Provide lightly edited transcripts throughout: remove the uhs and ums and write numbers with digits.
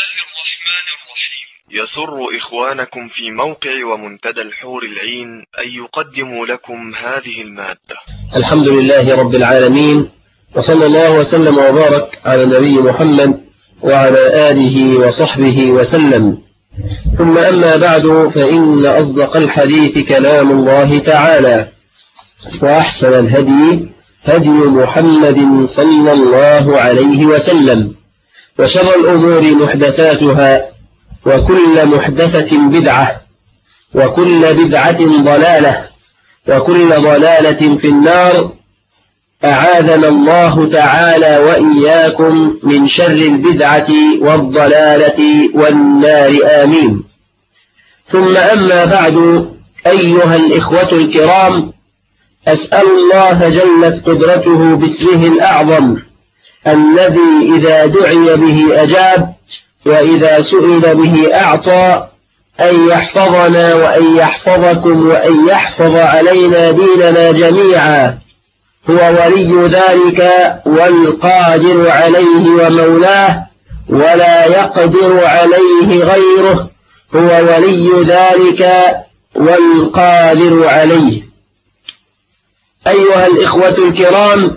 الرحمن الرحيم. يسر إخوانكم في موقع ومنتدى الحور العين أن يقدموا لكم هذه المادة. الحمد لله رب العالمين، وصلى الله وسلم وبارك على نبي محمد وعلى آله وصحبه وسلم. ثم أما بعد، فإن أصدق الحديث كلام الله تعالى، وأحسن الهدي هدي محمد صلى الله عليه وسلم، وشر الأمور محدثاتها، وكل محدثة بدعة، وكل بدعة ضلالة، وكل ضلالة في النار. أعاذنا الله تعالى وإياكم من شر البدعة والضلالة والنار، آمين. ثم أما بعد، أيها الإخوة الكرام، أسأل الله جلت قدرته باسمه الأعظم الذي إذا دعي به أجاب، وإذا سئل به أعطى، أن يحفظنا وأن يحفظكم وأن يحفظ علينا ديننا جميعا. هو ولي ذلك والقادر عليه ومولاه، ولا يقدر عليه غيره. هو ولي ذلك والقادر عليه. أيها الإخوة الكرام،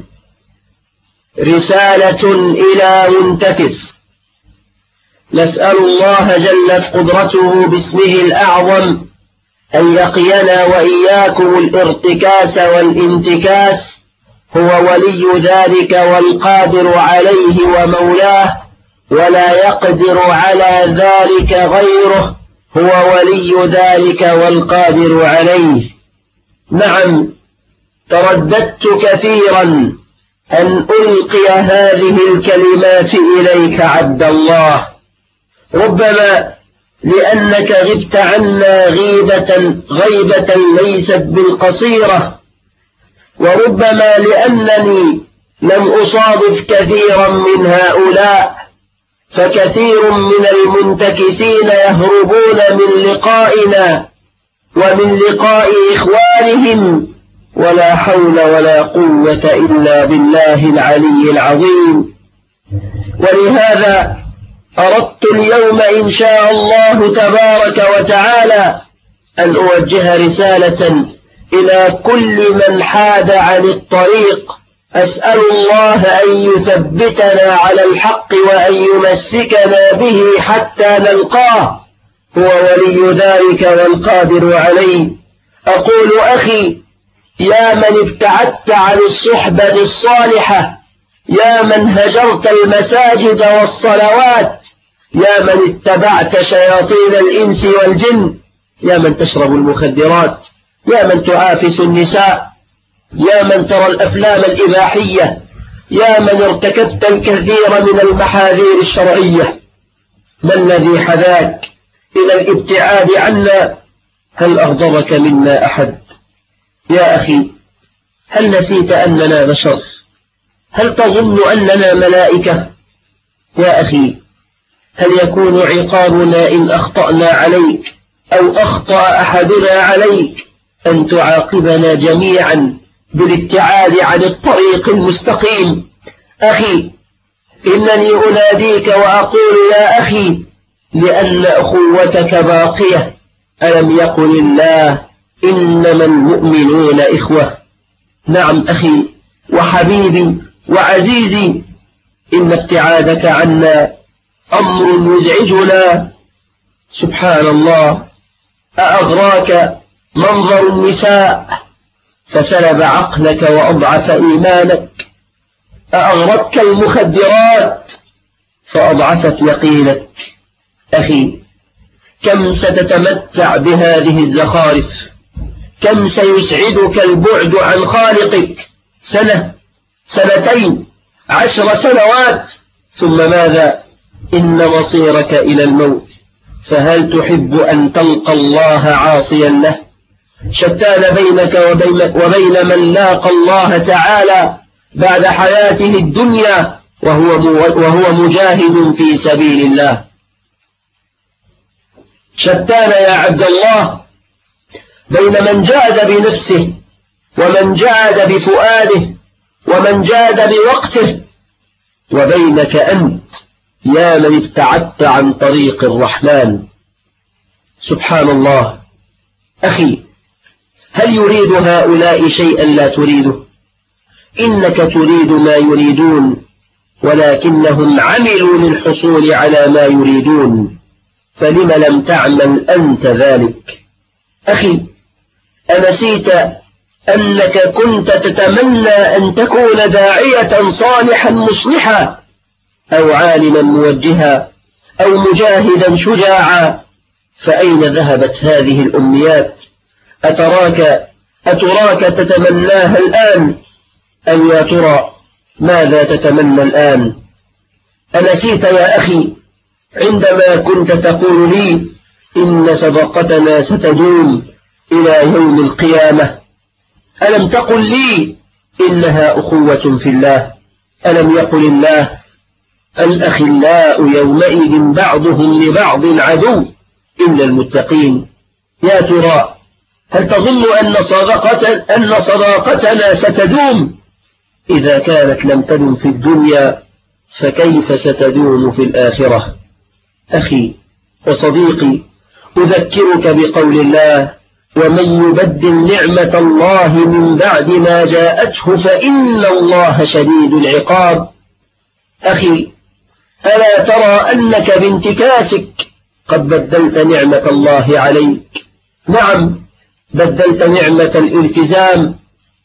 رسالة إلى منتكس. نسأل الله جلت قدرته باسمه الأعظم أن يقينا وإياكم الارتكاس والانتكاس. هو ولي ذلك والقادر عليه ومولاه، ولا يقدر على ذلك غيره. هو ولي ذلك والقادر عليه. نعم، ترددت كثيرا أن ألقي هذه الكلمات إليك عبد الله، ربما لأنك غبت عنا غيبة ليست بالقصيرة، وربما لأنني لم أصادف كثيرا من هؤلاء، فكثير من المنتكسين يهربون من لقائنا ومن لقاء إخوانهم، ولا حول ولا قوة إلا بالله العلي العظيم. ولهذا أردت اليوم إن شاء الله تبارك وتعالى أن أوجه رسالة إلى كل من حاد عن الطريق. أسأل الله أن يثبتنا على الحق وأن يمسكنا به حتى نلقاه. هو ولي ذلك والقادر عليه. أقول أخي، يا من ابتعدت عن الصحبة الصالحة، يا من هجرت المساجد والصلوات، يا من اتبعت شياطين الإنس والجن، يا من تشرب المخدرات، يا من تعافس النساء، يا من ترى الأفلام الإباحية، يا من ارتكبت الكثير من المحاذير الشرعية، ما الذي حذاك إلى الابتعاد عنا؟ هل أغضبك منا أحد؟ يا أخي، هل نسيت أننا بشر؟ هل تظن أننا ملائكة؟ يا أخي، هل يكون عقابنا إن أخطأنا عليك أو أخطأ أحدنا عليك أن تعاقبنا جميعا بالابتعاد عن الطريق المستقيم؟ أخي، إنني أناديك وأقول يا أخي، لأن أخوتك باقية. ألم يقل الله: إنما المؤمنون إخوة؟ نعم أخي وحبيبي وعزيزي، إن ابتعادك عنا أمر يزعجنا. سبحان الله، أأغراك منظر النساء فسلب عقلك وأضعف إيمانك؟ أأغرتك المخدرات فأضعفت يقينك؟ أخي، كم ستتمتع بهذه الزخارف؟ كم سيسعدك البعد عن خالقك؟ سنة، سنتين، 10 سنوات، ثم ماذا؟ إن مصيرك إلى الموت. فهل تحب أن تلقى الله عاصيا له؟ شتان بينك وبين من لاقى الله تعالى بعد حياته الدنيا وهو مجاهد في سبيل الله. شتان يا عبد الله بين من جاد بنفسه ومن جاد بفؤاده ومن جاد بوقته، وبينك أنت يا من ابتعدت عن طريق الرحمن. سبحان الله. أخي، هل يريد هؤلاء شيئا لا تريده؟ إنك تريد ما يريدون، ولكنهم عملوا للحصول على ما يريدون، فلم لم تعمل أنت ذلك؟ أخي، أنسيت أنك كنت تتمنى أن تكون داعية صالحا مصلحا، أو عالما موجها، أو مجاهدا شجاعا؟ فأين ذهبت هذه الأمنيات؟ أتراك تتمناها الآن؟ أم يا ترى ماذا تتمنى الآن؟ أنسيت يا أخي عندما كنت تقول لي إن صداقتنا ستدوم إلى يوم القيامة؟ ألم تقل لي إنها أخوة في الله؟ ألم يقل الله الأخلاء يومئذ بعضهم لبعض عدو إلا المتقين؟ يا ترى هل تظن أن صداقتنا ستدوم؟ إذا كانت لم تدم في الدنيا فكيف ستدوم في الآخرة؟ أخي وصديقي، أذكرك بقول الله: ومن يبدل نعمة الله من بعد ما جاءته فإن الله شديد العقاب. أخي، ألا ترى أنك بانتكاسك قد بدلت نعمة الله عليك؟ نعم، بدلت نعمة الالتزام،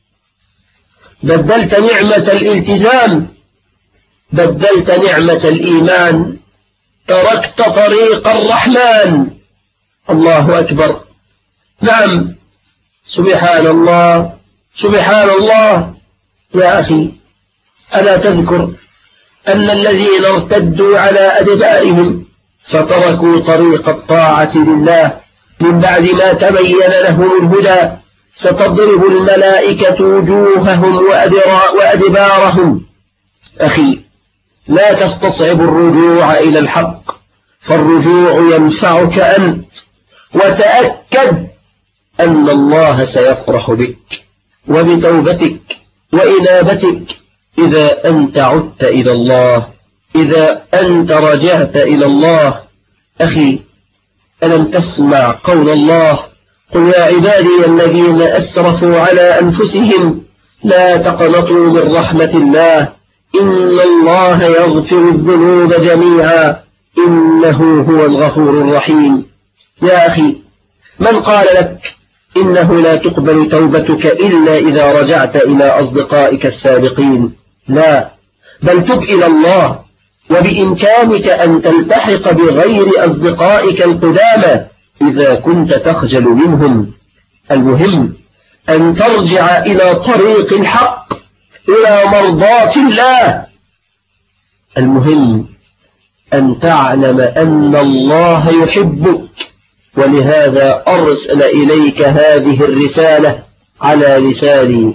بدلت نعمة الالتزام، بدلت نعمة الإيمان، تركت طريق الرحمن. الله أكبر. نعم، سبحان الله، سبحان الله. يا أخي، ألا تذكر أن الذين ارتدوا على أدبارهم فتركوا طريق الطاعة لله من بعد ما تبين لهم الهدى ستضرب الملائكة وجوههم وأدبارهم؟ أخي، لا تستصعب الرجوع إلى الحق، فالرجوع ينفعك أنت، وتأكد أن الله سيفرح بك وبتوبتك وإنابتك إذا أنت عدت إلى الله، إذا أنت رجعت إلى الله. أخي، ألم تسمع قول الله: قل يا عبادي الذين أسرفوا على أنفسهم لا تقنطوا من رحمة الله إن الله يغفر الذنوب جميعا إنه هو الغفور الرحيم. يا أخي، من قال لك إنه لا تقبل توبتك إلا إذا رجعت إلى أصدقائك السابقين؟ لا، بل تب إلى الله، وبإمكانك أن تلتحق بغير أصدقائك القدامى إذا كنت تخجل منهم. المهم أن ترجع إلى طريق الحق، إلى مرضاة الله. المهم أن تعلم أن الله يحبك، ولهذا أرسل إليك هذه الرسالة على لساني.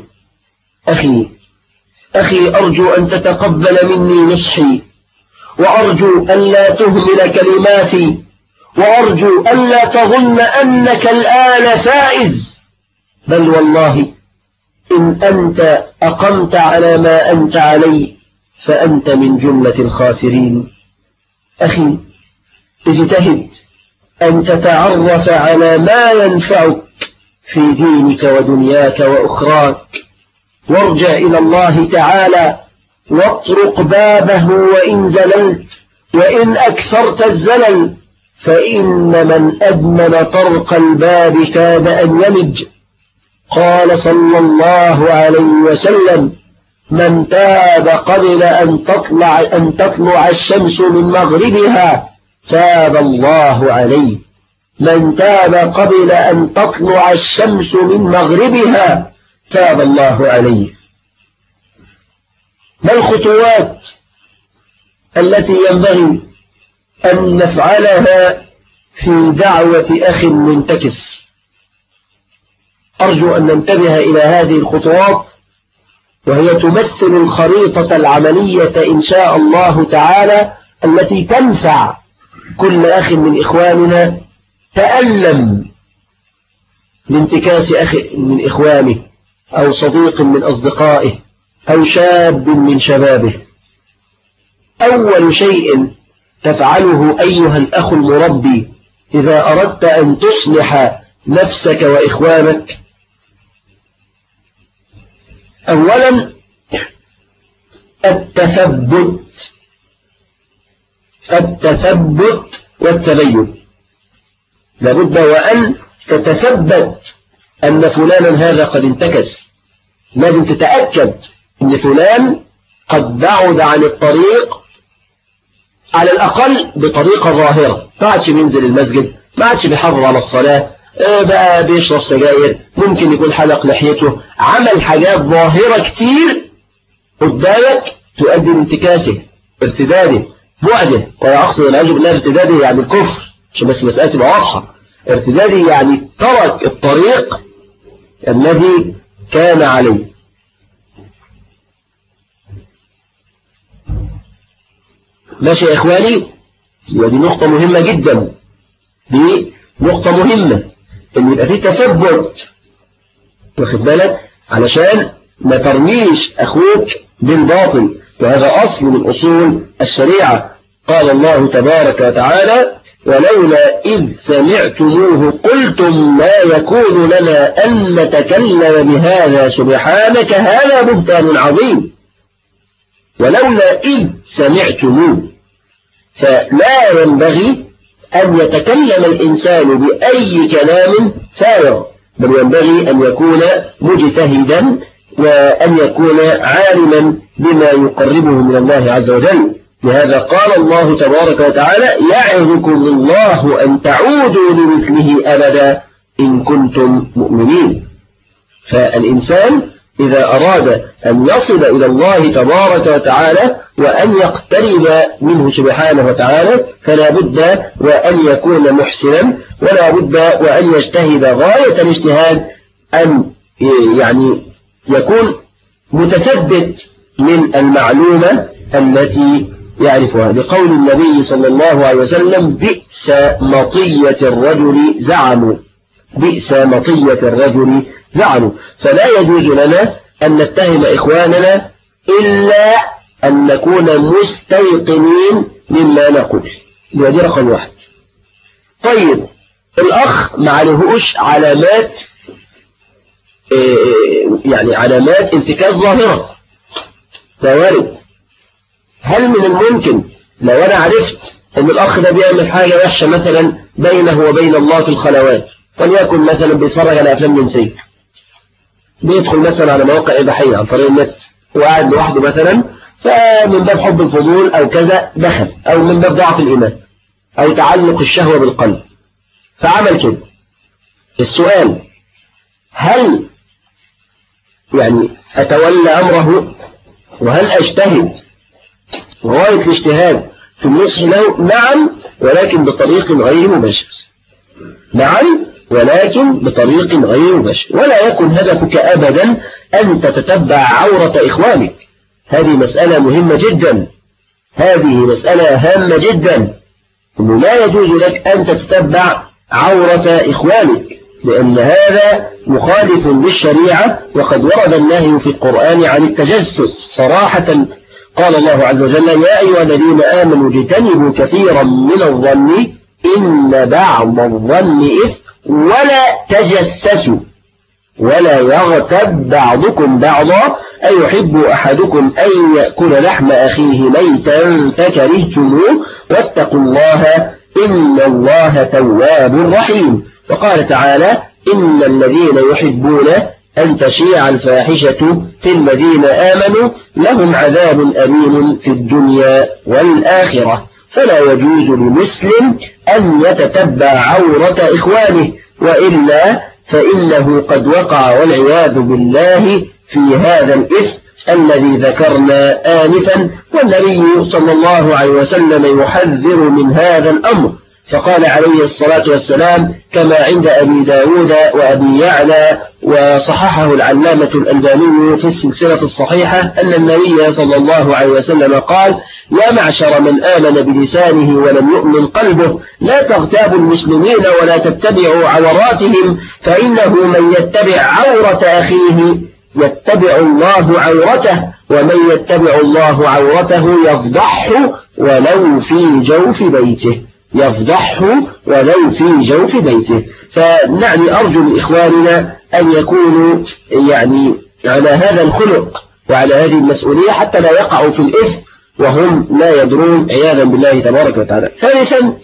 أخي، أرجو أن تتقبل مني نصحي، وأرجو أن لا تهمل كلماتي، وأرجو أن لا تظن أنك الآن فائز، بل والله إن أنت أقمت على ما أنت عليه فأنت من جملة الخاسرين. أخي، اجتهد أن تتعرف على ما ينفعك في دينك ودنياك وأخراك، وارجع إلى الله تعالى واطرق بابه وإن زللت، وإن أكثرت الزلل، فإن من أدمن طرق الباب كاد أن يلج. قال صلى الله عليه وسلم: من تاب قبل أن تطلع الشمس من مغربها تاب الله عليه. من تاب قبل أن تطلع الشمس من مغربها تاب الله عليه. ما الخطوات التي ينبغي أن نفعلها في دعوة أخ منتكس؟ أرجو أن ننتبه إلى هذه الخطوات، وهي تمثل الخريطة العملية إن شاء الله تعالى التي تنفع كل أخ من إخواننا تألم لانتكاس أخ من إخوانه، أو صديق من أصدقائه، أو شاب من شبابه. أول شيء تفعله أيها الأخ المربي إذا أردت أن تصلح نفسك وإخوانك؟ أولا التثبت والتبين. لابد وأن تتثبت أن فلانا هذا قد انتكس، لازم تتأكد أن فلان قد بعد عن الطريق على الأقل بطريقة ظاهرة، ما عادش بينزل المسجد، ما عادش بيحافظ على الصلاة، بقى بيشرب سجاير، ممكن يكون حلق لحيته، عمل حاجات ظاهرة كتير قدامك تؤدي لانتكاسه، ارتداده، بعده. ولا أقصد العياذ بالله ارتداده يعني الكفر، عشان بس مسألة تبقى واضحة. ارتداده يعني ترك الطريق الذي كان عليه. ماشي يا إخواني؟ ودي نقطة مهمة جدا، دي نقطة مهمة، إن يبقى فيه تثبت، واخد بالك، علشان ما ترميش أخوك بالباطل، وهذا أصل من أصول الشريعة. قال الله تبارك وتعالى: ولولا إذ سمعتموه قلتم ما يكون لنا أن نتكلم بهذا سبحانك هذا بهتان عظيم. ولولا إذ سمعتموه، فلا ينبغي أن يتكلم الإنسان بأي كلام فارغ، بل ينبغي أن يكون مجتهدا وأن يكون عالما بما يقربه من الله عز وجل. لهذا قال الله تبارك وتعالى: يعظكم الله أن تعودوا لمثله أبدا إن كنتم مؤمنين. فالإنسان إذا أراد أن يصل إلى الله تبارك وتعالى وأن يقترب منه سبحانه وتعالى فلا بد وأن يكون محسنا، ولا بد وأن يجتهد غاية الاجتهاد، أن يعني يكون متثبت من المعلومة التي يعرفها، لقول النبي صلى الله عليه وسلم: بئس مطية الرجل زعموا، بئس مطية الرجل زعموا. فلا يجوز لنا أن نتهم إخواننا إلا أن نكون مستيقنين مما نقول. دي رقم واحد. طيب، الأخ ما عليهوش علامات، يعني علامات انتكاس ظاهرة، ده وارد. هل من الممكن لو أنا عرفت أن الأخ ده بيعمل حاجة وحشة مثلا بينه وبين الله في الخلوات، وليكن مثلا بيتفرج على أفلام جنسية، بيدخل مثلا على مواقع إباحية عن طريق النت وقاعد لوحده مثلا، فمن باب حب الفضول أو كذا دخل، أو من باب ضعف الإيمان أو تعلق الشهوة بالقلب فعمل كده. السؤال: هل يعني أتولى أمره وهل أجتهد غاية الاجتهاد في النصح له؟ نعم، ولكن بطريق غير مباشر. نعم، ولكن بطريق غير مباشر. ولا يكن هدفك أبدا أن تتتبع عورة إخوانك. هذه مسألة مهمة جدا، هذه مسألة هامة جدا، إنه لا يجوز لك أن تتتبع عورة إخوانك، لأن هذا مخالف للشريعة، وقد ورد النهي في القرآن عن التجسس صراحة. قال الله عز وجل: يا أيها الذين آمنوا اجتنبوا كثيرا من الظن إن بعض الظن إثم ولا تجسسوا ولا يغتب بعضكم بعضا أيحب أحدكم أن يأكل لحم أخيه ميتا فكرهتموه واتقوا الله إن الله تواب رحيم. وقال تعالى: إن الذين يحبون أن تشيع الفاحشة في الذين آمنوا لهم عذاب أليم في الدنيا والآخرة. فلا يجوز لمسلم أن يتتبع عورة إخوانه، وإلا فإنه قد وقع والعياذ بالله في هذا الإثم الذي ذكرنا آنفا. والنبي صلى الله عليه وسلم يحذر من هذا الأمر، فقال عليه الصلاة والسلام كما عند أبي داود وأبي يعلى وصححه العلامة الألباني في السلسلة الصحيحة أن النبي صلى الله عليه وسلم قال: يا معشر من آمن بلسانه ولم يؤمن قلبه لا تغتابوا المسلمين ولا تتبعوا عوراتهم، فإنه من يتبع عورة أخيه يتبع الله عورته، ومن يتبع الله عورته يفضحه ولو في جوف بيته، يفضحه ولو في جوف بيته. فنعني أرجو من إخواننا أن يكونوا يعني على هذا الخلق وعلى هذه المسؤولية حتى لا يقعوا في الإثم وهم لا يدرون عياذا بالله تبارك وتعالى. ثالثا،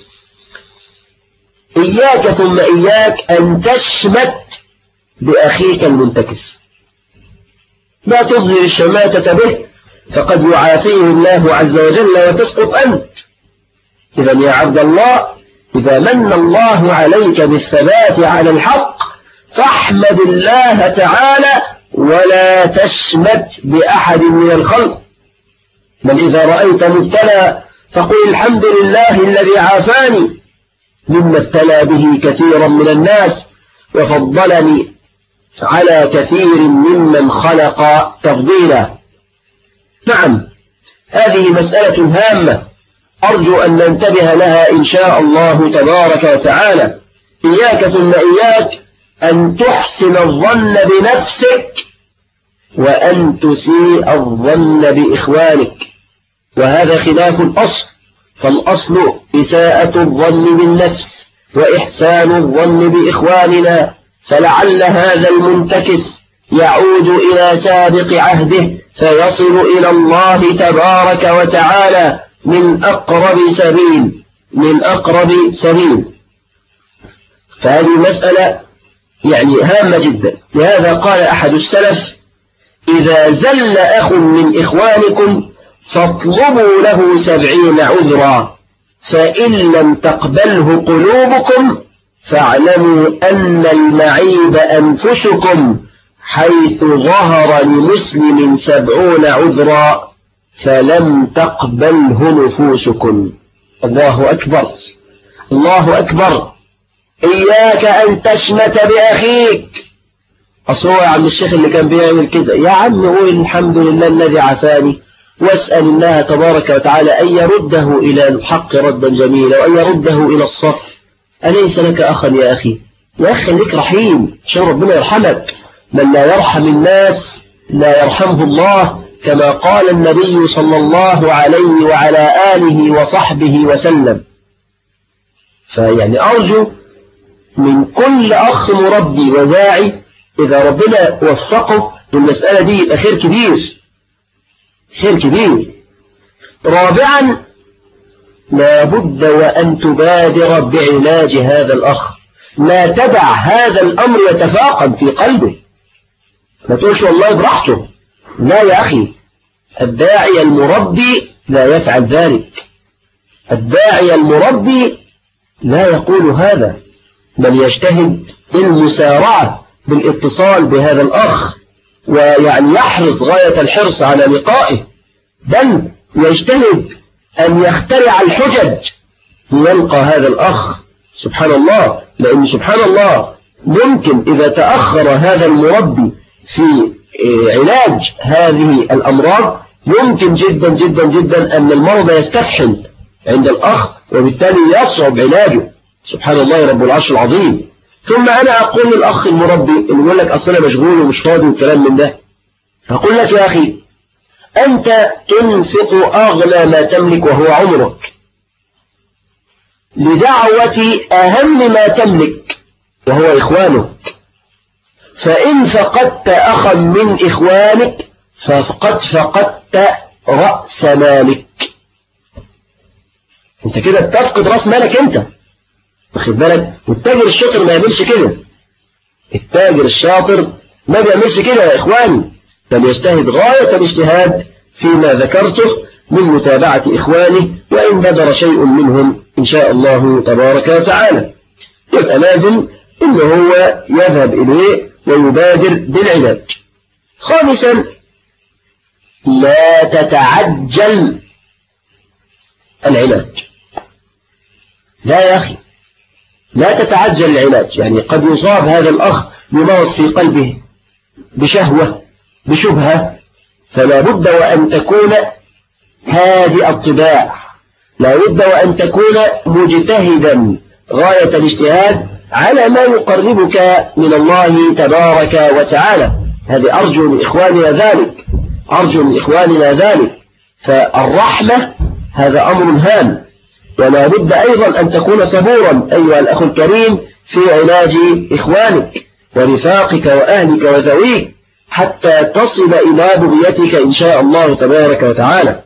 إياك ثم إياك أن تشمت بأخيك المنتكس، لا تظهر الشماتة به فقد يعافيه الله عز وجل وتسقط أنت. إذا يا عبد الله، إذا من الله عليك بالثبات على الحق فاحمد الله تعالى ولا تشمت بأحد من الخلق، بل إذا رأيت مبتلى فقل الحمد لله الذي عافاني مما ابتلى به كثيرا من الناس وفضلني على كثير ممن خلق تفضيلا. نعم، هذه مسألة هامة أرجو أن ننتبه لها إن شاء الله تبارك وتعالى. إياك ثم إياك أن تحسن الظن بنفسك وأن تسيء الظن بإخوانك، وهذا خلاف الأصل، فالأصل إساءة الظن بالنفس وإحسان الظن بإخواننا، فلعل هذا المنتكس يعود إلى سابق عهده فيصل إلى الله تبارك وتعالى من أقرب سبيل. فهذه مسألة يعني هامة جدا. لهذا قال أحد السلف: إذا زل أخ من إخوانكم فاطلبوا له 70 عذرا، فإن لم تقبله قلوبكم فاعلموا أن المعيب أنفسكم، حيث ظهر لمسلم 70 عذرا فلم تقبله نفوسكم. الله أكبر، الله أكبر. إياك أن تشمت بأخيك. أصل يا عم الشيخ اللي كان بيعمل كذا، يا عم قول الحمد لله الذي عافاني، واسأل الله تبارك وتعالى أن يرده إلى الحق ردا جميلا وأن يرده إلى الصف. أليس لك أخا يا أخي؟ يا أخي لك رحيم عشان ربنا يرحمك. من لا يرحم الناس لا يرحمه الله، كما قال النبي صلى الله عليه وعلى آله وصحبه وسلم. فيعني أرجو من كل أخ مربي وداعي إذا ربنا وفقه بالمسألة دي يبقى خير كبير، خير كبير. رابعا، لا بد وأن تبادر بعلاج هذا الأخ، لا تدع هذا الأمر يتفاقم في قلبه، ما تقولش والله براحته. لا يا أخي، الداعي المربي لا يفعل ذلك، الداعي المربي لا يقول هذا، بل يجتهد بالمسارعة بالاتصال بهذا الأخ، ويعني يحرص غاية الحرص على لقائه، بل يجتهد أن يخترع الحجج ليلقى هذا الأخ. سبحان الله، لأن سبحان الله ممكن إذا تأخر هذا المربي في علاج هذه الأمراض ممكن جدا جدا جدا أن المرض يستفحل عند الأخ وبالتالي يصعب علاجه. سبحان الله رب العرش العظيم. ثم أنا أقول للأخ المربي اللي يقول لك أصلا مشغول ومش فاضي والكلام من ده، أقول لك يا أخي أنت تنفق أغلى ما تملك وهو عمرك لدعوة أهم ما تملك وهو إخوانك، فإن فقدت أخا من إخوانك فقد فقدت رأس مالك. أنت كده بتفقد رأس مالك أنت، واخد بالك؟ والتاجر الشاطر ما يعملش كده، التاجر الشاطر ما بيعملش كده يا إخواني، بل يجتهد غاية الاجتهاد فيما ذكرته من متابعة إخوانه وإن بدر شيء منهم إن شاء الله تبارك وتعالى، يبقى لازم إنه هو يذهب إليه ويبادر بالعلاج. خامسا، لا تتعجل العلاج. لا يا أخي، لا تتعجل العلاج. يعني قد يصاب هذا الأخ بمرض في قلبه، بشهوة، بشبهة، فلا بد وأن تكون هادئ الطباع، لا بد وأن تكون مجتهدا غاية الاجتهاد على ما يقربك من الله تبارك وتعالى. هذه أرجو من إخواننا ذلك، أرجو من إخواننا ذلك. فالرحمة هذا أمر هام، ولا بد أيضا أن تكون صبورا أيها الأخ الكريم في علاج إخوانك ورفاقك وأهلك وذويك حتى تصل إلى بغيتك إن شاء الله تبارك وتعالى.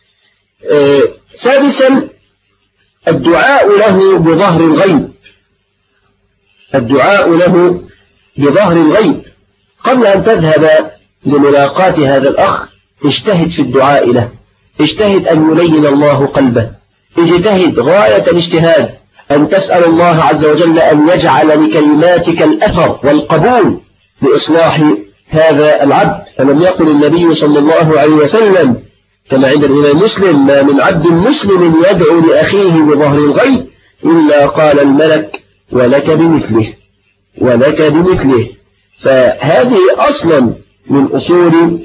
سادسا الدعاء له بظهر الغيب، الدعاء له بظهر الغيب. قبل أن تذهب لملاقاة هذا الأخ اجتهد في الدعاء له، اجتهد أن يلين الله قلبه، اجتهد غاية الاجتهاد أن تسأل الله عز وجل أن يجعل لكلماتك الأثر والقبول لإصلاح هذا العبد. فلم يقل النبي صلى الله عليه وسلم كما عند الإمام مسلم: ما من عبد مسلم يدعو لأخيه بظهر الغيب إلا قال الملك ولك بمثله، ولك بمثله. فهذه أصلا من أصول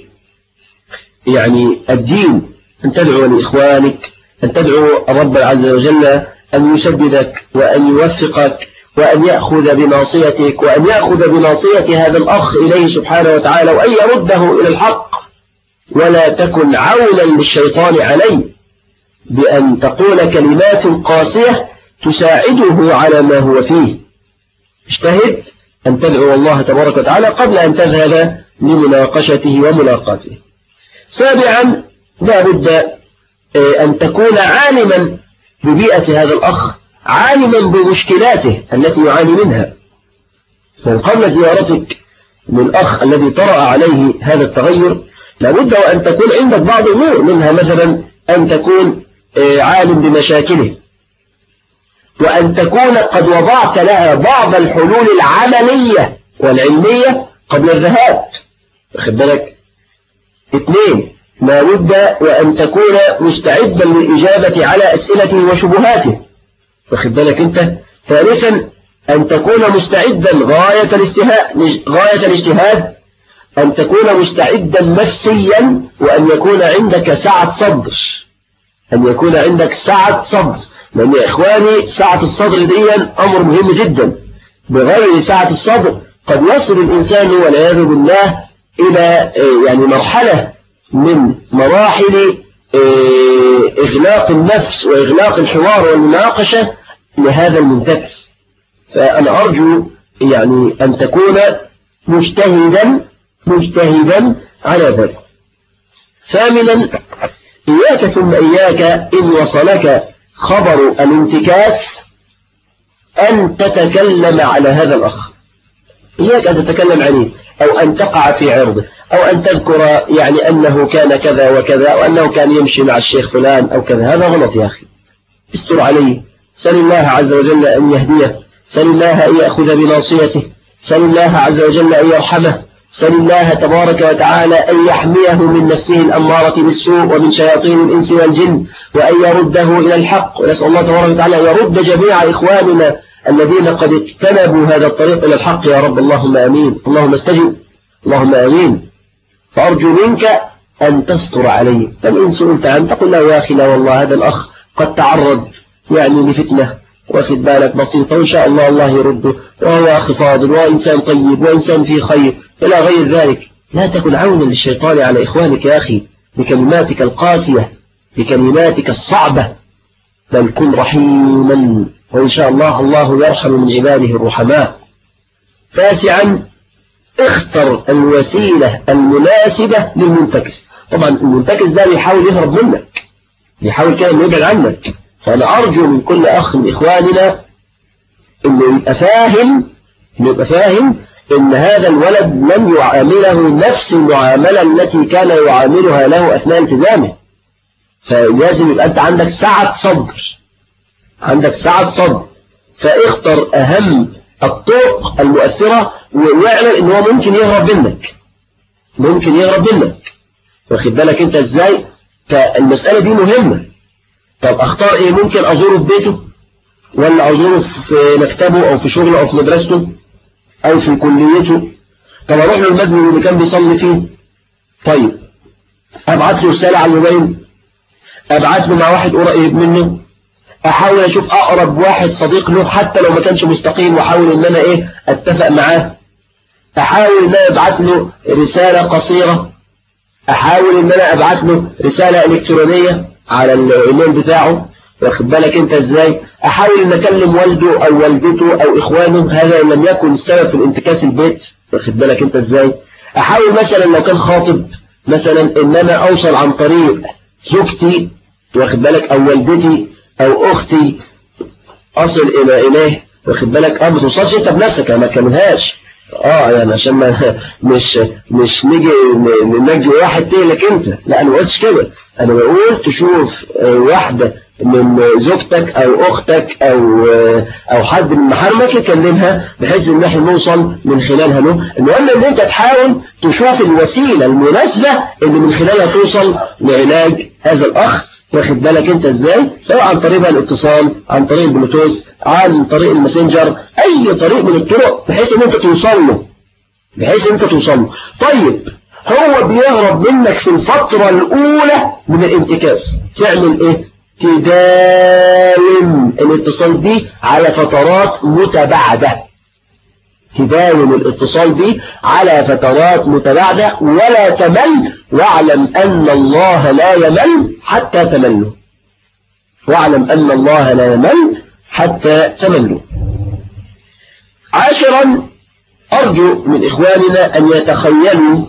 الدين، أن تدعو لإخوانك، أن تدعو الرب عز وجل أن يسددك وأن يوفقك وأن يأخذ بناصيتك وأن يأخذ بناصية هذا الأخ إليه سبحانه وتعالى وأن يرده إلى الحق، ولا تكن عونا للشيطان عليه بأن تقول كلمات قاسية تساعده على ما هو فيه. اجتهد أن تدعو الله تبارك وتعالى قبل أن تذهب لمناقشته وملاقاته. سابعا لا بد أن تكون عالما ببيئة هذا الأخ، عالما بمشكلاته التي يعاني منها. فقبل زيارتك للأخ الذي طرأ عليه هذا التغير لابد وأن تكون عندك بعض الأمور، منها مثلا أن تكون عالم بمشاكله، وأن تكون قد وضعت لها بعض الحلول العملية والعلمية قبل الذهاب. واخد بالك؟ 2 لا بد وأن تكون مستعدا للإجابة على أسئلته وشبهاته. واخد بالك أنت؟ 3 أن تكون مستعدا غاية الاجتهاد، أن تكون مستعدا نفسيا، وأن يكون عندك سعة صدر، أن يكون عندك سعة صدر. لأن يا إخواني سعة الصدر دي أمر مهم جدا. بغير سعة الصدر قد يصل الإنسان والعياذ بالله إلى مرحلة من مراحل إغلاق النفس وإغلاق الحوار والمناقشة لهذا المنتكس. فأنا أرجو أن تكون مجتهدا على ذلك. 8 إياك ثم إياك إن وصلك خبر الانتكاس أن تتكلم على هذا الأخ، إياك أن تتكلم عليه أو أن تقع في عرضه أو أن تذكر أنه كان كذا وكذا وأنه كان يمشي مع الشيخ فلان أو كذا. هذا غلط يا أخي. استر عليه، سل الله عز وجل أن يهديه، سل الله أن يأخذ بناصيته، سل الله عز وجل أن يرحمه، سل الله تبارك وتعالى أن يحميه من نفسه الأمارة بالسوء ومن شياطين الإنس والجن، وأن يرده إلى الحق. ونسأل الله تبارك وتعالى أن يرد جميع إخواننا الذين قد اجتنبوا هذا الطريق إلى الحق يا رب. اللهم آمين، اللهم استجب، اللهم آمين. فأرجو منك أن تستر عليه. فإن سئلت عنه تقول له: يا أخي لا والله هذا الأخ قد تعرض لفتنة، واخد بالك، بسيطة، وإن شاء الله يرده، وهو أخي فاضل وإنسان طيب وإنسان فيه خير إلى غير ذلك. لا تكن عونا للشيطان على إخوانك يا أخي بكلماتك القاسية، بكلماتك الصعبة، بل كن رحيما، وإن شاء الله يرحم من عباده الرحماء. 9 اختر الوسيلة المناسبة للمنتكس. طبعا المنتكس ده بيحاول يهرب منك، بيحاول كده انه يبعد عنك. فأنا أرجو من كل أخ من إخواننا إنه يبقى فاهم إن هذا الولد لن يعامله نفس المعاملة التي كان يعاملها له أثناء التزامه. فلازم يبقى أنت عندك سعة صدر، فاختر أهم الطرق المؤثرة واعلم إن هو ممكن يهرب منك، واخد بالك أنت إزاي؟ فالمسألة دي مهمة. طب أختار إيه؟ ممكن أزوره في بيته، ولا أزوره في مكتبه أو في شغله أو في مدرسته أو في كليته؟ طب أروح له المسجد اللي كان بيصلي فيه؟ طيب أبعت له رسالة على الموبايل، أبعت له مع واحد قريب منه، أحاول أشوف أقرب واحد صديق له حتى لو ما كانش مستقيم، وأحاول إن أنا أتفق معاه، أحاول ان انا ابعت له رسالة قصيرة، أحاول ان انا ابعت له رسالة إلكترونية على الإيميل بتاعه، واخد بالك انت ازاي، احاول ان اكلم والده او والدته او اخوانه، هذا لم يكن السبب في الانتكاس البيت، واخد بالك انت ازاي. احاول مثلا لو كان خاطب مثلا ان انا اوصل عن طريق زوجتي، واخد بالك، او والدتي او اختي، اصل اليه، واخد بالك. ما توصلش انت بنفسك، انا ما اكلمهاش يعني عشان ما مش نيجي نجي واحد تهلك انت، لا انا ما قلتش كده، انا بقول تشوف واحده من زوجتك او اختك او حد من محارمك يكلمها، بحيث ان احنا نوصل من خلالها له. المهم ان انت تحاول تشوف الوسيله المناسبه اللي من خلالها توصل لعلاج هذا الاخ، واخد بالك انت ازاي، سواء عن طريق الاتصال، عن طريق البلوتوث، عن طريق الماسنجر، اي طريق من الطرق، بحيث ان انت توصل له. طيب هو بيهرب منك في الفترة الاولى من الانتكاس، تعمل ايه؟ تداوم الاتصال بيه على فترات متباعدة، ولا تمل، واعلم أن الله لا يمل حتى تملوا. 10، أرجو من إخواننا أن يتخيلوا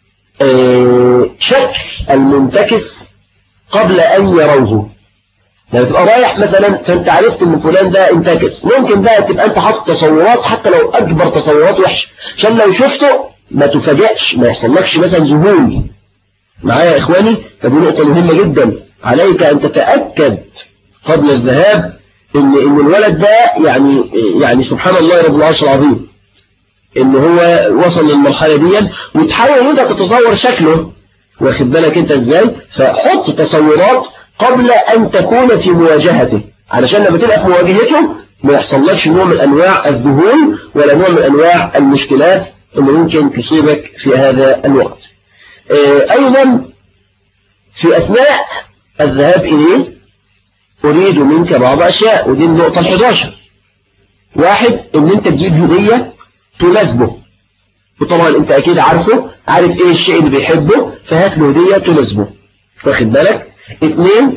شكل المنتكس قبل أن يروه. لو تبقى رايح مثلا فانت عرفت ان فلان ده انتكس، ممكن بقى تبقى انت حاطط تصورات، حتى لو اكبر تصورات وحشه، عشان لو شفته ما تفاجئش، ما يحصلكش مثلا ذهول معايا يا اخواني. فدي نقطه مهمه جدا، عليك ان تتاكد قبل الذهاب ان الولد ده يعني سبحان الله رب العرش العظيم، ان هو وصل للمرحله دي، وتحاول انت تتصور شكله، واخد بالك انت ازاي. فحط تصورات قبل أن تكون في مواجهته، علشان لما تبقى في مواجهته ما يحصلكش نوع من أنواع الذهول ولا نوع من أنواع المشكلات اللي ممكن تصيبك في هذا الوقت. أيضا في أثناء الذهاب إليه أريد منك بعض أشياء، ودي النقطة 11. 1، إن أنت تجيب هدية تناسبه، وطبعا أنت أكيد عارف إيه الشيء اللي بيحبه، فهات له هدية تناسبه، واخد بالك. 2،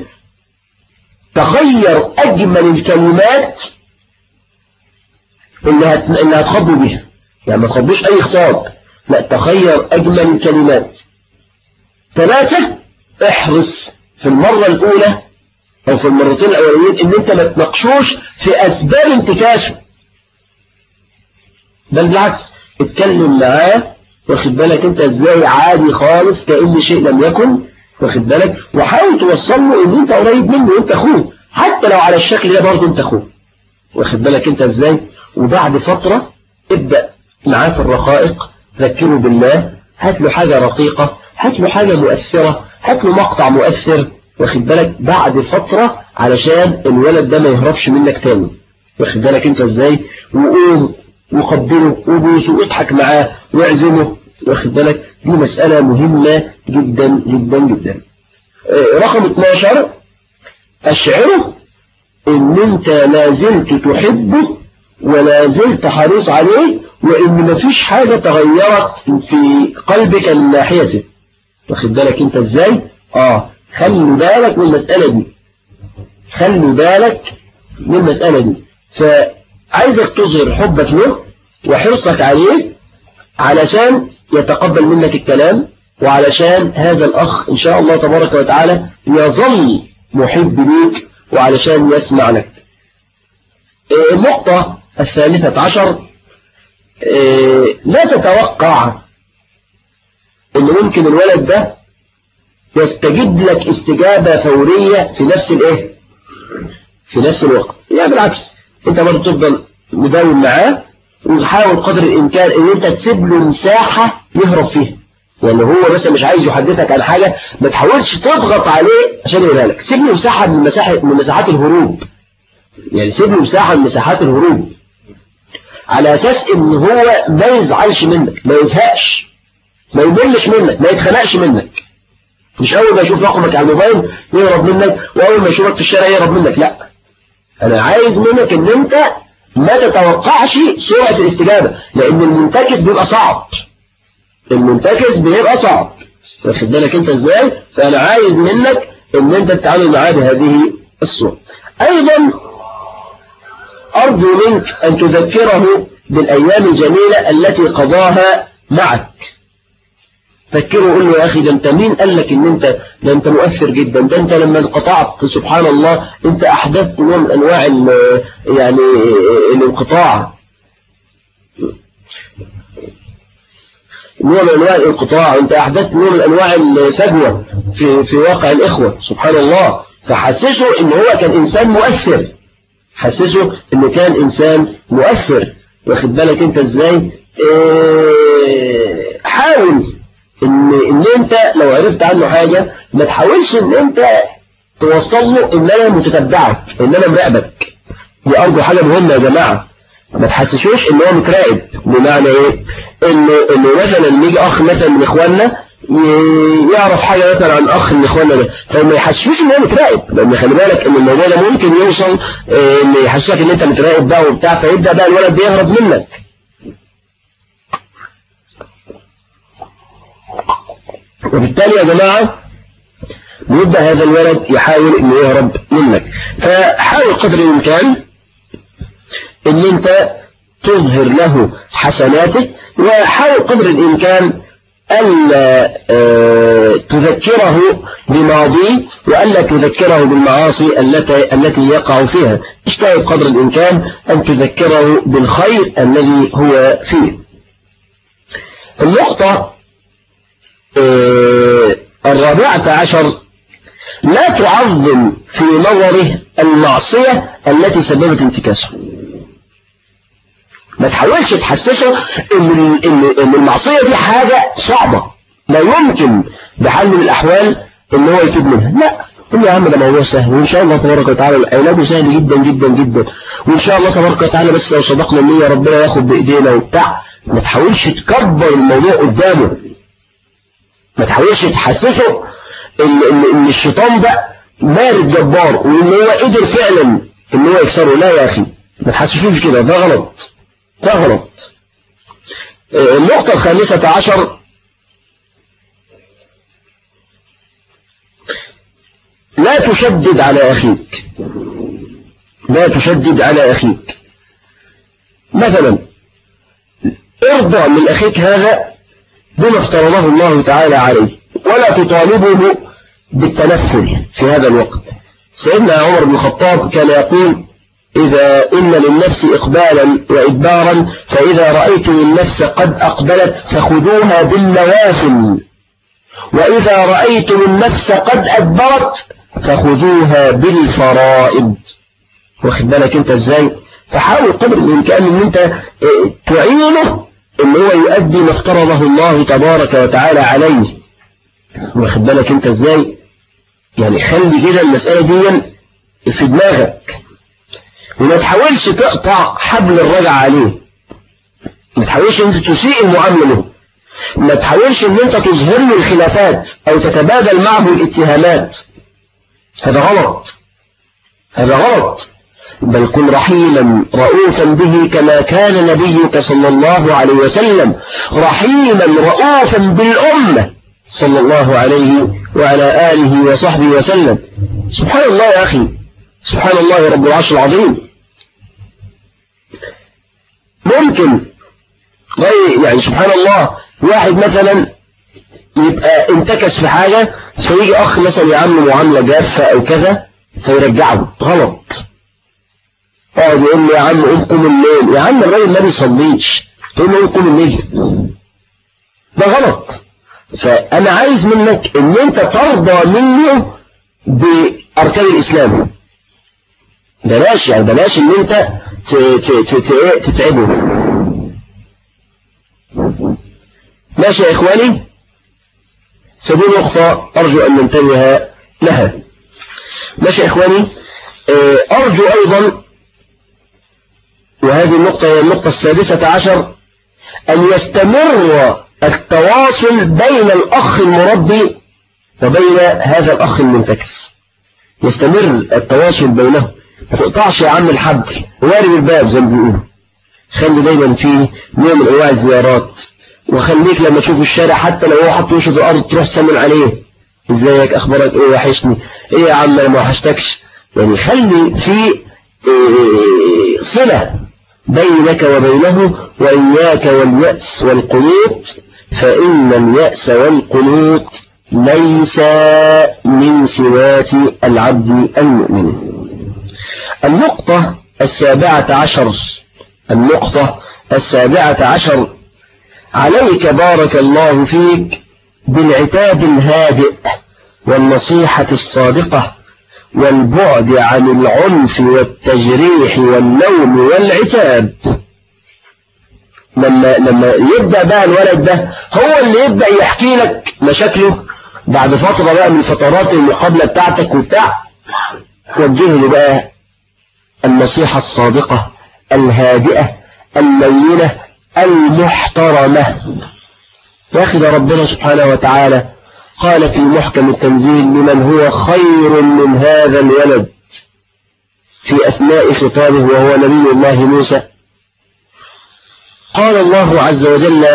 تخير أجمل الكلمات اللي هتخاطبوا بيها، يعني ما تخاطبوش أي خطاب، لا تخير أجمل الكلمات. 3، احرص في المرة الأولى أو في المرتين الأولين إن أنت ما تناقشوش في أسباب انتكاسه، بل بالعكس اتكلم معاه، واخد بالك أنت إزاي، عادي خالص كأن شيء لم يكن، واخد بالك. وحاول توصل له ان انت قريب منه وانت اخوه، حتى لو على الشكل ده برضه انت اخوه، واخد بالك انت ازاي. وبعد فترة ابدأ معاه في الرقائق، ذكره بالله، هات له حاجة رقيقة، هات له حاجة مؤثرة، هات له مقطع مؤثر، واخد بالك، بعد فترة، علشان الولد ده ما يهربش منك تاني، واخد بالك انت ازاي. وقوم وقبله وبوسه واضحك معاه واعزمه، واخد بالك. دي مسألة مهمة جدا جدا جدا. رقم 12، أشعره إن أنت لا زلت تحبه ولا زلت حريص عليه، وإن مفيش حاجة تغيرت في قلبك من ناحيته، واخد بالك أنت إزاي. خلي بالك من المسألة دي، فعايزك تظهر حبك له وحرصك عليه علشان يتقبل منك الكلام، وعلشان هذا الأخ إن شاء الله تبارك وتعالى يظل محب ليك وعلشان يسمع لك. النقطة 13، لا تتوقع إن ممكن الولد ده يستجيب لك استجابة فورية في نفس الوقت، يعني بالعكس أنت برضه تفضل مداوم معاه، وحاول قدر الإمكان إن أنت تسيب له مساحة يهرب فيها. يعني هو مثلا مش عايز يحدثك عن حاجة، ما تحاولش تضغط عليه عشان يقولها لك، سيب له مساحة من مساحات الهروب، يعني سيب له مساحة من مساحات الهروب، على أساس إن هو ما يزعلش منك، ما يزهقش، ما يملش منك، ما يتخنقش منك. مش أول ما يشوف رقمك على الموبايل يهرب منك، وأول ما يشوفك في الشارع يهرب منك، لا، أنا عايز منك إن أنت ما تتوقعش سرعة الاستجابة، لأن المنتكس بيبقى صعب، المنتكس بيبقى صعب، واخد بالك انت ازاي؟ فأنا عايز منك ان انت تتعامل معاه بهذه الصورة. أيضا أرجو منك أن تذكره بالأيام الجميلة التي قضاها معك. فكره وقول له يا أخي ده أنت مين قال لك إن أنت ده أنت مؤثر جدا، ده أنت لما انقطعت سبحان الله أنت أحدثت نوع من أنواع يعني الانقطاع، نوع من أنواع الانقطاع، أنت أحدثت نوع من أنواع الفجوة في واقع الإخوة سبحان الله. فحسسه إن هو كان إنسان مؤثر، حسسه إنه كان إنسان مؤثر، واخد بالك أنت إزاي؟ حاول إن أنت لو عرفت عنه حاجة ما تحاولش إن أنت توصل له إن أنا متتبعك، إن أنا مراقبك. دي أرجو حاجة مهمة يا جماعة، ما تحسسوش إن هو متراقب. بمعنى إيه؟ إنه مثلا يجي أخ مثلا من إخواننا يعرف حاجة مثلا عن أخ من إخواننا ده، فما يحسسوش إن هو متراقب، لأن خلي بالك إن الموضوع ده ممكن يوصل إن يحسسك إن أنت متراقب بقى وبتاع، فيبدأ بقى الولد بيهرب منك. وبالتالي يا جماعة يبدأ هذا الولد يحاول إنه يهرب منك. فحاول قدر الإمكان إن أنت تظهر له حسناتك، وحاول قدر الإمكان ألا تذكره بماضيه وألا تذكره بالمعاصي التي يقع فيها. اجتهد قدر الإمكان أن تذكره بالخير الذي هو فيه. النقطة 14، لا تعظم في نظره المعصية التي سببت انتكاسه. ما تحاولش تحسسه إن المعصية دي حاجة صعبة لا يمكن بحال من الأحوال إن هو يتوب منها. لا، قل يا عم ده موضوع سهل، وإن شاء الله تبارك وتعالى علاجه سهل جدا جدا جدا، وإن شاء الله تبارك وتعالى بس لو صدقنا النية ربنا ياخد بإيدينا وبتاع. ما تحاولش تكبر الموضوع قدامه، ما تحاولش تحسسه إن الشيطان ده مارد جبار وإن هو قدر فعلا إن هو يكسره. لا يا أخي، ما تحسسوش كده، ده غلط، ده غلط. النقطة 15، لا تشدد على أخيك، لا تشدد على أخيك. مثلا ارضى من أخيك هذا بما افترضه الله تعالى عليه، ولا تطالبه بالتنفل في هذا الوقت. سيدنا عمر بن الخطاب كان يقول: إذا إن للنفس إقبالا وإدبارا، فإذا رأيتم النفس قد أقبلت فخذوها بالنوافل، وإذا رأيتم النفس قد أدبرت فخذوها بالفرائض. واخد بالك أنت إزاي؟ فحاول قدر الإمكان أن أنت تعينه أن هو يؤدي ما افترضه الله تبارك وتعالى عليه. واخد بالك أنت إزاي؟ يعني خلي كده المسألة دي في دماغك، وما تحاولش تقطع حبل الرجع عليه، ما تحاولش ان انت تسيء المعامله له، ما تحاولش ان انت تظهر له الخلافات او تتبادل معه الاتهامات. هذا غلط، هذا غلط. بل كن رحيما رؤوفا به كما كان نبيك صلى الله عليه وسلم رحيما رؤوفا بالأمة صلى الله عليه وعلى آله وصحبه وسلم. سبحان الله يا أخي، سبحان الله رب العرش العظيم. ممكن يعني سبحان الله واحد مثلا يبقى انتكس في حاجة، فيجي أخ مثلا يعمل معاملة جافة أو كذا فيرجعه. غلط. اقعد يقول له يا عم قوم قوم الليل، يا عم الراجل ما بيصليش، تقول له قوم الليل، ده غلط. فأنا عايز منك إن أنت ترضى منه بأركان الإسلام. بلاش يعني بلاش إن أنت تتعبه. ماشي يا إخواني؟ فدي نقطة أرجو أن ننتبه لها. ماشي يا إخواني؟ أرجو أيضا، وهذه النقطة هي النقطة 16، أن يستمر التواصل بين الأخ المربي وبين هذا الأخ المنتكس. يستمر التواصل بينه، ما تقطعش يا عم الحبل، وارب الباب زي ما بيقولوا. خلي دايما فيه نوع من انواع الزيارات، وخليك لما تشوف الشارع حتى لو هو حط وشه في الارض تروح تسلم عليه، ازيك اخبارك ايه وحشني ايه يا عم انا ما وحشتكش. يعني خلي في صلة بينك وبينه، وإياك واليأس والقنوط، فإن اليأس والقنوط ليس من سمات العبد المؤمن. النقطة 17 عليك بارك الله فيك بالعتاب الهادئ والنصيحة الصادقة والبعد عن العنف والتجريح واللوم والعتاب. لما يبدأ بقى الولد ده هو اللي يبدأ يحكي لك مشاكله بعد فترة بقى من فترات المقابلة بتاعتك وبتاع، توجه له بقى النصيحة الصادقة الهادئة اللينة المحترمة. واخد ربنا سبحانه وتعالى قال في محكم التنزيل لمن هو خير من هذا الولد في أثناء خطابه وهو نبي الله موسى، قال الله عز وجل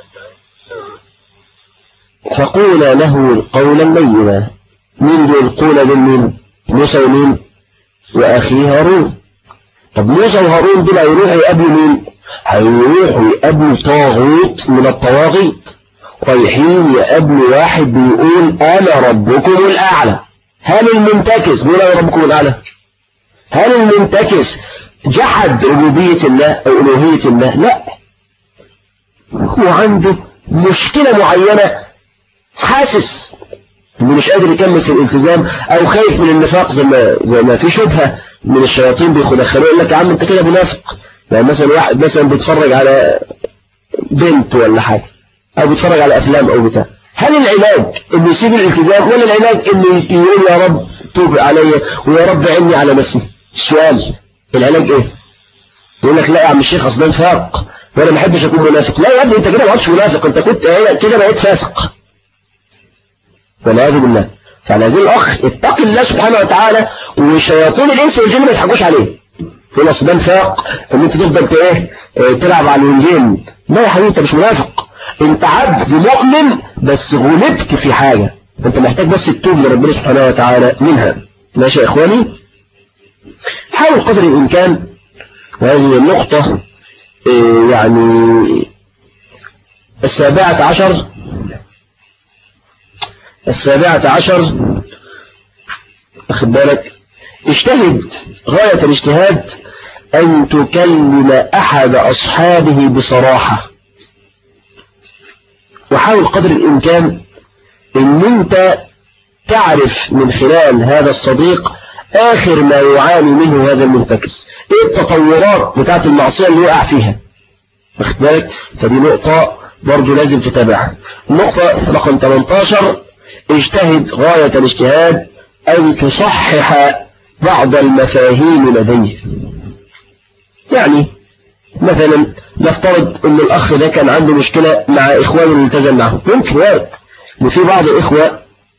فقولا له قولا لينا. من دول قولا لمن؟ موسى ومين؟ وأخيه هارون. طب موسى وهارون دول هيروحوا يقابلوا مين؟ هيروحوا يقابلوا طاغوت من الطواغيت، رايحين يقابلوا واحد بيقول أنا ربكم الأعلى. هل المنتكس مين أنا ربكم الأعلى؟ هل المنتكس جحد ربوبية الله أو ألوهية الله؟ لا، هو عنده مشكلة معينة، حاسس انه مش قادر يكمل في الالتزام او خايف من النفاق، زي ما في شبهة من الشياطين بيدخلوه يقول لك يا عم انت كده منافق. يعني مثلا واحد مثلا بيتفرج على بنت ولا حاجة او بيتفرج على افلام او بتاع، هل العلاج انه يسيب الالتزام ولا العلاج انه يقول يا رب توب عليا ويا رب عني على نفسي؟ السؤال العلاج ايه؟ يقول لك لا يا عم الشيخ اصلا نفاق وانا ما احبش اكون منافق. لا يا ابني انت كده ما عادش منافق، انت كنت كده بقيت فاسق والعياذ بالله. فعلى هذه الاخ اتق الله سبحانه وتعالى، وشياطين الانس والجن ما يضحكوش عليه. يقول اصل ده نفاق ان انت تفضل تلعب على الوينجين. لا يا حبيبي انت مش منافق، انت عبد مؤمن بس غلبت في حاجة، انت محتاج بس تتوب لربنا سبحانه وتعالى منها. ماشي يا اخواني؟ حاول قدر الامكان، وهذه النقطة يعني 17 أخذ بالك، اجتهد غاية الاجتهاد أن تكلم أحد أصحابه بصراحة، وحاول قدر الإمكان أن أنت تعرف من خلال هذا الصديق آخر ما يعاني منه هذا المنتكس، إيه التطورات بتاعت المعصية اللي وقع فيها. أخذ بالك؟ فدي نقطة برضو لازم تتابعها. النقطة رقم 18 اجتهد غاية الاجتهاد أن تصحح بعض المفاهيم لديه. يعني مثلا نفترض أن الأخ ده كان عنده مشكلة مع إخوانه اللي التزم معهم، ممكن وقت إن في بعض الإخوة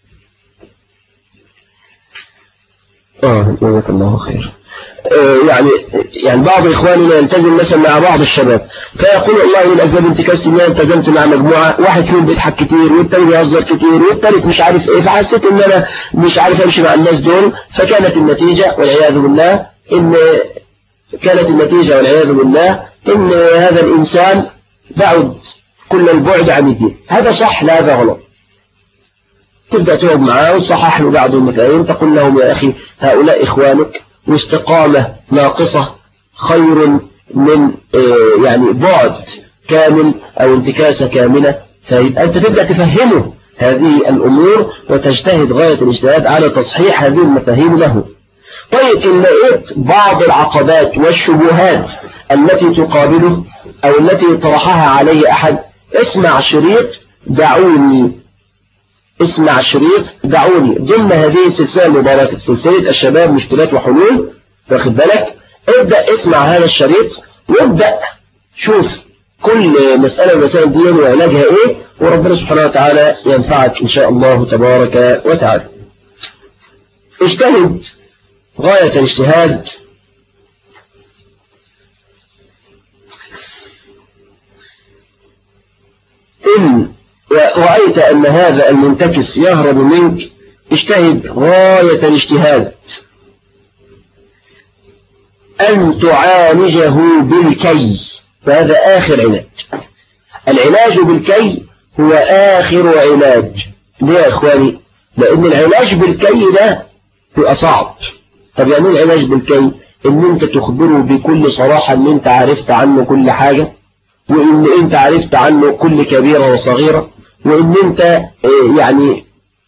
جزاك الله خير، يعني بعض إخواننا يلتزم مثلا مع بعض الشباب، فيقول والله من أسباب انتكاسي إن أنا التزمت مع مجموعة، واحد فيهم بيضحك كتير والتاني بيهزر كتير والتالت مش عارف إيه، فحسيت إن أنا مش عارف أمشي مع الناس دول، فكانت النتيجة والعياذ بالله إن هذا الإنسان بعد كل البعد عن الدين. هذا صح؟ لا هذا غلط. تبدأ تقعد معاه وتصحح له بعض المفاهيم، تقول لهم يا أخي هؤلاء إخوانك، واستقامة ناقصة خير من يعني بعد كامل أو انتكاسة كاملة. فيبقى أنت تبدأ تفهمه هذه الأمور وتجتهد غاية الاجتهاد على تصحيح هذه المفاهيم له. طيب إن لقيت بعض العقبات والشبهات التي تقابله أو التي طرحها عليه أحد، اسمع شريط دعوني ضمن هذه السلسلة المباركة، سلسلة الشباب مشكلات وحلول. واخد بالك؟ ابدأ اسمع هذا الشريط وابدأ شوف كل مسألة من المسائل دي وعلاجها ايه، وربنا سبحانه وتعالى ينفعك ان شاء الله تبارك وتعالى. اجتهد غاية الاجتهاد إن رأيت أن هذا المنتكس يهرب منك اجتهد غاية الاجتهاد أن تعالجه بالكي، فهذا آخر علاج. العلاج بالكي هو آخر علاج. ليه يا إخواني؟ لأن العلاج بالكي ده بيبقى صعب. طب يعني ايه العلاج بالكي؟ إن أنت تخبره بكل صراحة إن أنت عرفت عنه كل حاجة، وإن أنت عرفت عنه كل كبيرة وصغيرة، وإن أنت يعني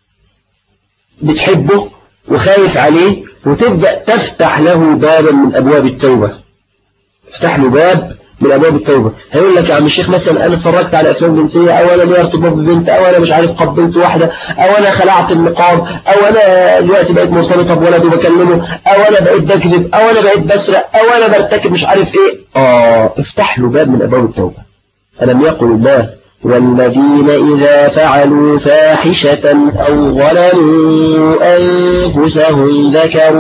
بتحبه وخايف عليه، وتبدأ تفتح له بابا من أبواب التوبة. افتح له باب من أبواب التوبة. هيقول لك يا عم الشيخ مثلا أنا اتفرجت على أفلام جنسية، أو أنا ليه ارتباط ببنت، أو أنا مش عارف قبلت واحدة، أو أنا خلعت النقاب، أو أنا دلوقتي بقيت مرتبطة بولد وبكلمه، أو أنا بقيت بكذب، أو أنا بقيت بسرق، أو أنا برتكب مش عارف إيه. افتح له باب من أبواب التوبة. ألم يقل الله والذين إذا فعلوا فاحشة أو ظلموا أنفسهم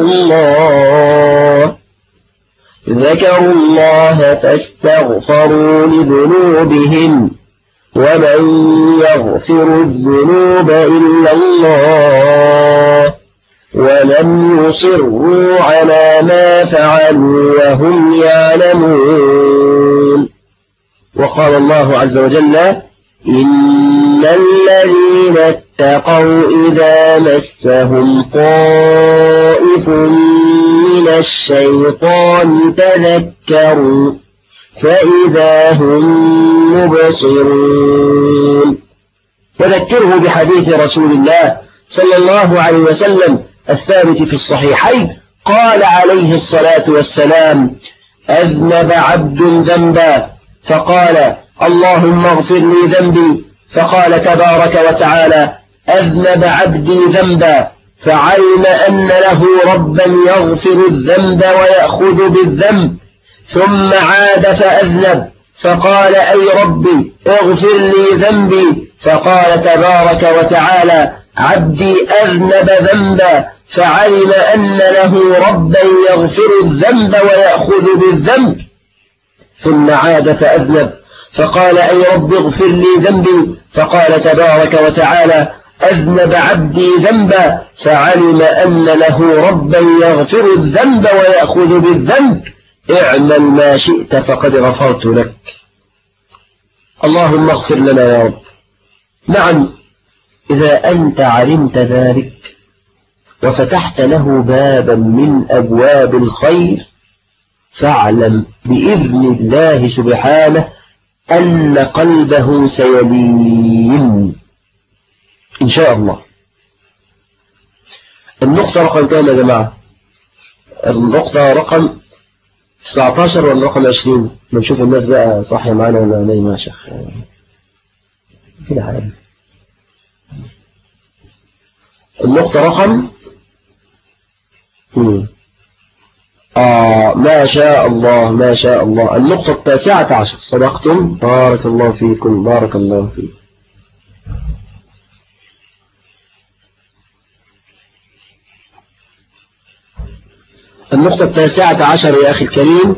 ذكروا الله فاستغفروا لذنوبهم ومن يغفر الذنوب إلا الله ولم يصروا على ما فعلوا وهم يعلمون. وقال الله عز وجل إن الذين اتقوا إذا مسهم طائف من الشيطان تذكروا فإذا هم مبصرون. وذكره بحديث رسول الله صلى الله عليه وسلم الثابت في الصحيحين، قال عليه الصلاة والسلام أذنب عبد ذنبا فقال اللهم اغفر لي ذنبي، فقال تبارك وتعالى أذنب عبدي ذنبا فعلم أن له ربا يغفر الذنب ويأخذ بالذنب، ثم عاد فأذنب فقال أي ربي اغفر لي ذنبي، فقال تبارك وتعالى عبدي أذنب ذنبا فعلم أن له ربا يغفر الذنب ويأخذ بالذنب، ثم عاد فأذنب فقال أي رب اغفر لي ذنبي، فقال تبارك وتعالى أذنب عبدي ذنبا فعلم أن له ربا يغفر الذنب ويأخذ بالذنب، اعمل ما شئت فقد غفرت لك. اللهم اغفر لنا يا رب. نعم، إذا أنت علمت ذلك وفتحت له بابا من أبواب الخير فاعلم بإذن الله سبحانه أن قلبه سيلين إن شاء الله. النقطة رقم كام يا جماعة؟ النقطة رقم 19 ولا رقم 20؟ بنشوف الناس بقى صاحية معانا ولا نايمة يا شيخ كده حاجة. النقطة رقم ما شاء الله ما شاء الله. النقطة 19 صدقتم، بارك الله فيكم بارك الله فيكم. النقطة 19 يا أخي الكريم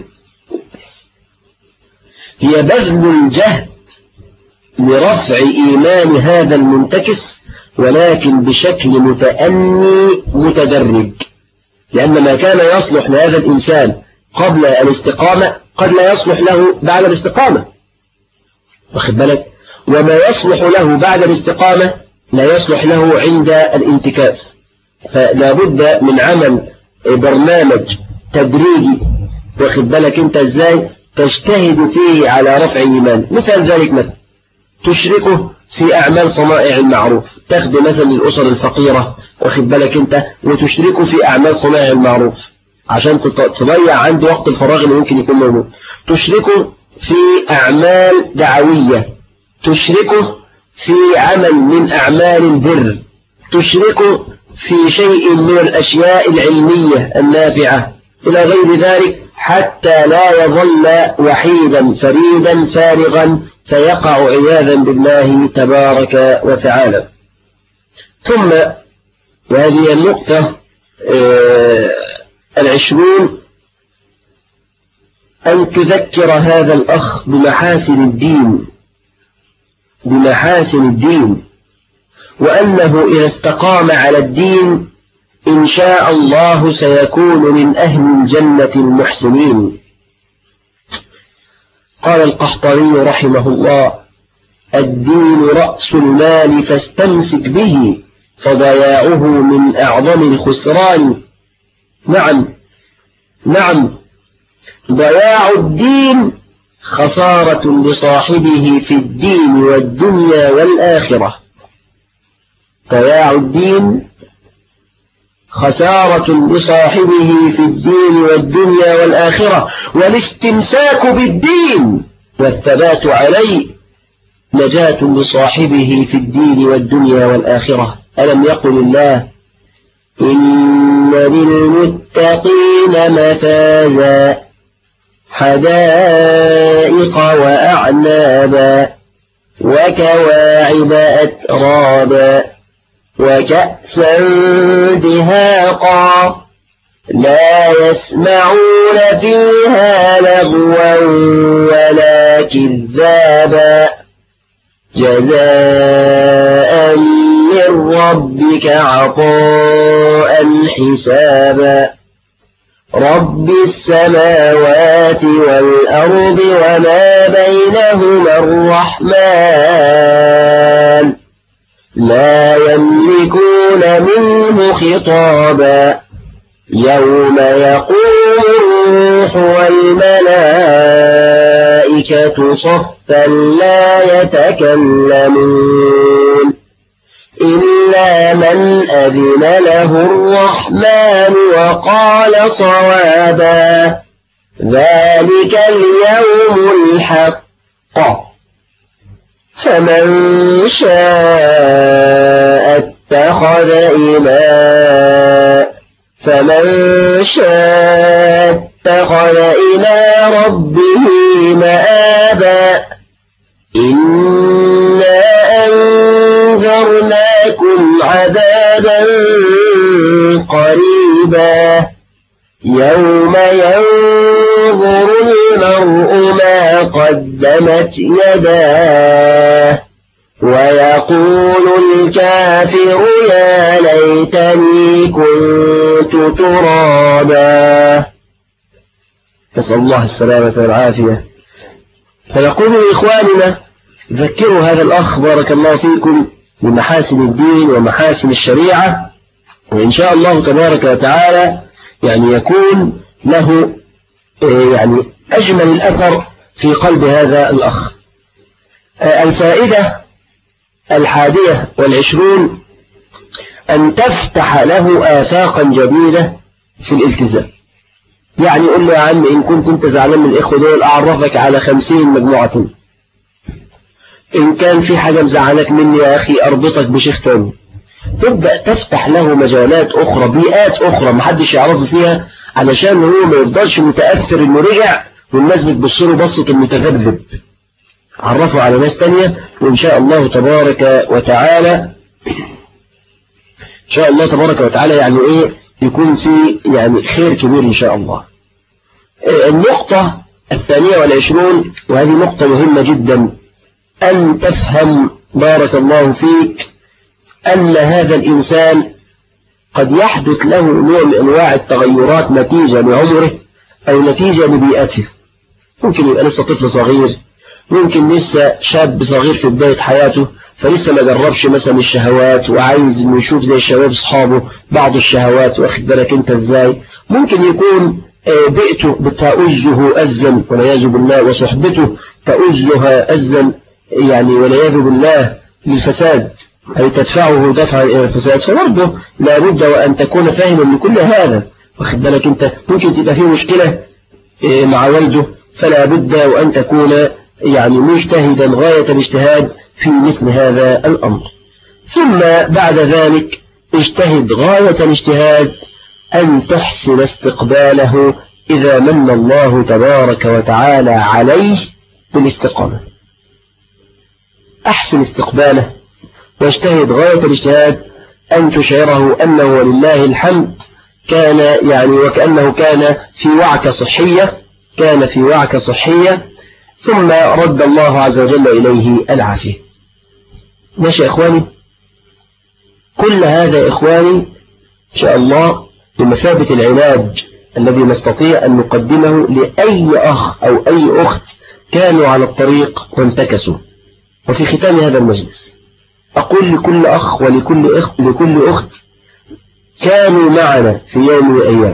هي بذل الجهد لرفع إيمان هذا المنتكس، ولكن بشكل متأني متدرج، لأن ما كان يصلح لهذا الإنسان قبل الاستقامة قد لا يصلح له بعد الاستقامة، واخد بالك؟ وما يصلح له بعد الاستقامة لا يصلح له عند الانتكاس. فلا بد من عمل برنامج تدريجي، واخد بالك انت ازاي تجتهد فيه على رفع إيمان. مثل ذلك مثلا تشركه في أعمال صنائع المعروف، تاخد مثلا الأسر الفقيرة، واخد بالك انت، وتشركه في أعمال صنائع المعروف عشان تضيع عنده وقت الفراغ اللي ممكن يكون موجود. تشركه في أعمال دعوية، تشركه في عمل من أعمال البر، تشركه في شيء من الأشياء العلمية النافعة إلى غير ذلك، حتى لا يظل وحيدا فريدا فارغا فيقع عياذا بالله تبارك وتعالى. ثم وهذه النقطة 20 أن تذكر هذا الأخ بمحاسن الدين، بمحاسن الدين، وأنه إذا استقام على الدين إن شاء الله سيكون من أهل الجنة المحسنين. قال القحطاني رحمه الله: الدين رأس المال فاستمسك به فضياعه من أعظم الخسران. نعم، ضياع الدين خسارة لصاحبه في الدين والدنيا والآخرة. ضياع الدين خسارة لصاحبه في الدين والدنيا والآخرة، والاستمساك بالدين والثبات عليه نجاة لصاحبه في الدين والدنيا والآخرة. ألم يقل الله: إن للمتقين مفازا حدائق وأعنابا وكواعب أترابا وكأسا دهاقا لا يسمعون فيها لغوا ولا كذابا جزاء من ربك عطاء حسابا رب السماوات والأرض وما بينهما الرحمن لا يملكون منه خطابا يوم يقوم الروح والملائكة صفا لا يتكلمون إلا من أذن له الرحمن وقال صوابا ذلك اليوم الحق فمن شاء اتخذ إلى ربه مآبا إنا أنذرناكم عذابا قريبا يوم ينظر المرء ما قدمت يداه ويقول الكافر يا ليتني كنت ترابا. نسأل الله السلامة والعافية. فنقول لإخواننا: ذكروا هذا الأخ بارك الله فيكم بمحاسن الدين ومحاسن الشريعة، وإن شاء الله تبارك وتعالى يكون له أجمل الأثر في قلب هذا الأخ. الفائدة 21 أن تفتح له آفاقا جديدة في الالتزام. قل له: يا عم إن كنت أنت زعلان من الإخوة دول أعرفك على 50 مجموعة، إن كان في حاجة مزعلك مني يا أخي أربطك بشيخ تاني. تبدأ تفتح له مجالات أخرى، بيئات أخرى محدش يعرفه فيها، علشان هو ما يفضلش متأثر إنه رجع والناس بتبصله بصة المتذبذب. عرفه على ناس تانية، وإن شاء الله تبارك وتعالى يكون في خير كبير إن شاء الله. النقطة 22 وهذه نقطة مهمة جدا، أن تفهم بارك الله فيك أن هذا الإنسان قد يحدث له نوع من أنواع التغيرات نتيجة لعمره أو نتيجة لبيئته. ممكن يبقى لسه طفل صغير، ممكن لسه شاب صغير في بداية حياته، فلسه ما جربش مثلا الشهوات وعايز انه يشوف زي الشباب اصحابه بعض الشهوات، واخد بالك انت ازاي. ممكن يكون بيئته بتؤزه أزا والعياذ بالله، وصحبته تؤزها أزا والعياذ بالله للفساد، أي تدفعه دفعا إلى الفساد. فبرضه لابد وأن تكون فاهما لكل هذا، واخد بالك انت. ممكن تبقى فيه مشكلة مع والده، فلا بد وأن تكون مجتهدا غاية الاجتهاد في مثل هذا الأمر. ثم بعد ذلك اجتهد غاية الاجتهاد أن تحسن استقباله إذا من الله تبارك وتعالى عليه بالاستقامة. أحسن استقباله واجتهد غاية الاجتهاد أن تشعره أنه ولله الحمد كان وكأنه كان في وعكة صحية ثم رد الله عز وجل إليه العافية. ماشي يا إخواني؟ كل هذا يا إخواني إن شاء الله بمثابة العلاج الذي نستطيع أن نقدمه لأي أخ أو أي أخت كانوا على الطريق وانتكسوا. وفي ختام هذا المجلس أقول لكل أخ لكل أخت كانوا معنا في يوم من الأيام،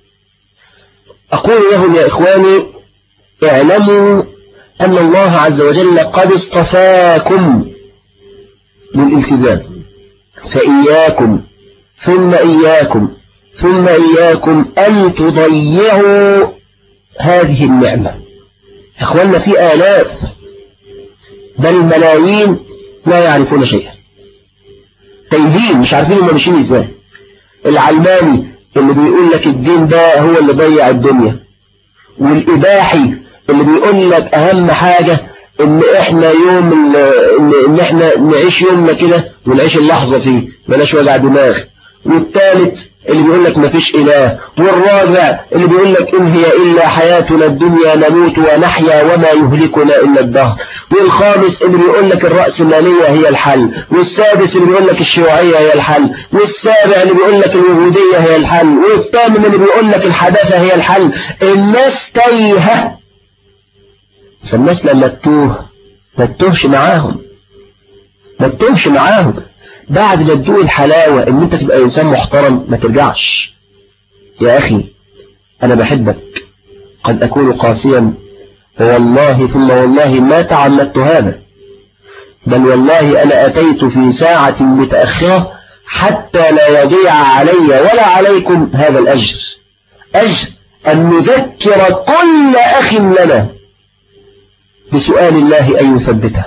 أقول لهم يا إخواني اعلموا أن الله عز وجل قد اصطفاكم للالتزام، فإياكم ثم إياكم ثم إياكم أن تضيعوا هذه النعمة. إخواننا في آلاف بل ملايين لا يعرفون شيئا، تايهين مش عارفين هم ماشيين ازاي. العلماني اللي بيقول لك الدين ده هو اللي ضيع الدنيا، والإباحي اللي بيقول لك أهم حاجة إن إحنا يوم إن إحنا نعيش يومنا كده ونعيش اللحظة فيه بلاش وجع دماغ، والثالث اللي بيقول لك مفيش إله، والرابع اللي بيقول لك إن هي إلا حياتنا الدنيا نموت ونحيا وما يهلكنا إلا الدهر، والخامس اللي بيقول لك الرأسمالية هي الحل، والسادس اللي بيقول لك الشيوعية هي الحل، والسابع اللي بيقول لك الوجودية هي الحل، والثامن اللي بيقول لك الحداثة هي الحل. الناس تايهة، فالناس لما تتوه ما تتوهش معاهم، ما تتوهش معاهم. بعد ما تدوق الحلاوة ان انت تبقى انسان محترم ما ترجعش. يا اخي انا بحبك، قد اكون قاسيا والله ثم والله ما تعمدت هذا، بل والله انا اتيت في ساعة متأخرة حتى لا يضيع علي ولا عليكم هذا الأجر، أجر أن نذكر كل أخ لنا بسؤال الله أن يثبته،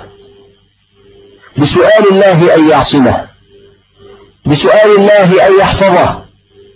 بسؤال الله أن يعصمه، بسؤال الله أن يحفظه.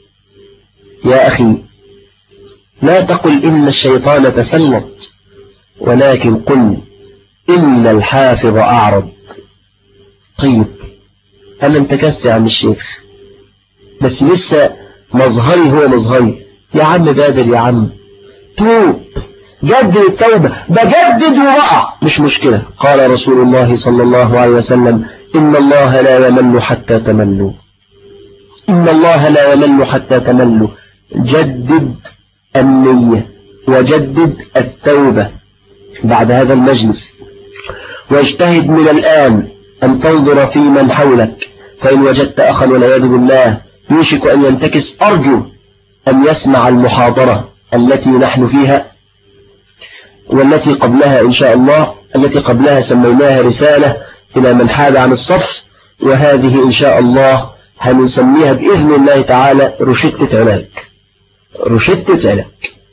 يا أخي لا تقل إن الشيطان تسلط، ولكن قل إن الحافظ أعرض. طيب أنا انتكست يا عم الشيخ، بس لسه مظهري هو مظهري. يا عم بادر يا عم، توب، جدد التوبة، بجدد ووقع مش مشكلة. قال رسول الله صلى الله عليه وسلم إن الله لا يمل حتى تملوا، إن الله لا يمل حتى تملوا. جدد النية وجدد التوبة بعد هذا المجلس، واجتهد من الآن أن تنظر في من حولك، فإن وجدت أخا والعياذ بالله يوشك أن ينتكس أرجو أن يسمع المحاضرة التي نحن فيها والتي قبلها إن شاء الله، التي قبلها سميناها رسالة إلى من حاد عن الصف، وهذه إن شاء الله هنسميها بإذن الله تعالى روشتة علاج، روشتة علاج.